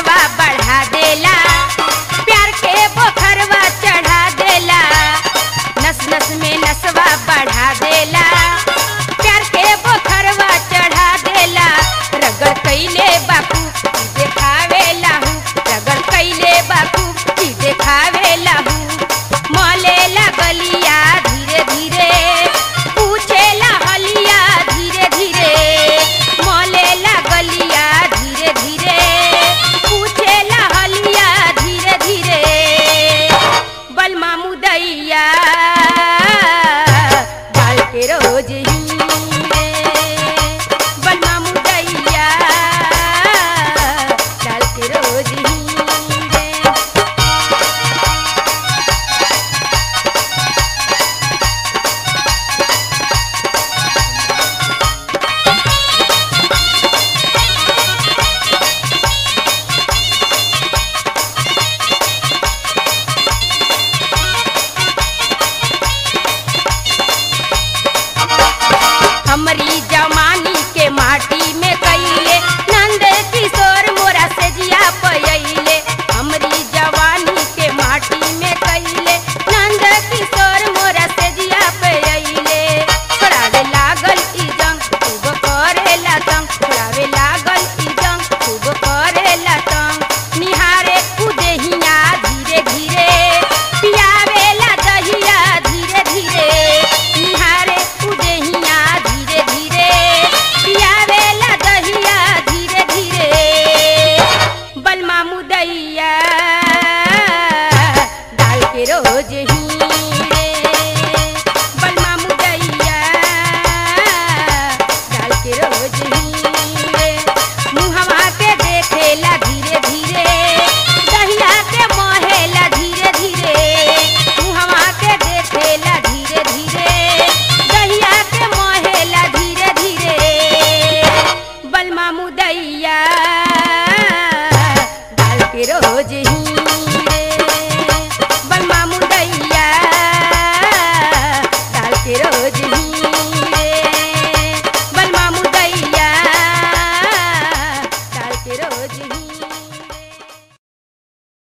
नसवा बढ़ा देला, प्यार के बोखरवा चढ़ा देला। नस नस में नसवा बढ़ा देला, प्यार के बोखरवा चढ़ा देला। रगड़ कैले बापू देखावेला हूँ, रगड़ कैले बापू देखावेला हूँ। मलेला गलिया धीरे धीरे, पूछेला हलिया धीरे धीरे। मलेला गलिया धीरे धीरे, पूछेला हलिया धीरे धीरे। बलमा मुदैया डाल के रोज हीरे, बलमा मुदैया डाल के रोज हीरे। हमरी जवानी के माटी में कैले नंद किशोर मोरा से जिया पयले। हमरी जवानी के माटी में कैले नंद किशोर मोरा से जिया पयले। छोड़ावे लागल ई जंग खूब करेला तंग, छोड़ावे लागल ई जंग खूब करेला तंग। निहारे उदेहिया धीरे धीरे, पियावेला दहिया धीरे धीरे। निहारे उदेहिया धीरे धीरे, पियावेला दहिया धीरे धीरे। बलमा मुदैया डाल के रोज हीरे, बलमा मुदैया डाल के रोज हीरे। मुहवा के देखेला धीरे धीरे, दहिया के मोहेला धीरे धीरे। मुहवा के देखेला धीरे धीरे, दहिया के मोहेला धीरे धीरे। बलमा मुदैया डाल के रोज ही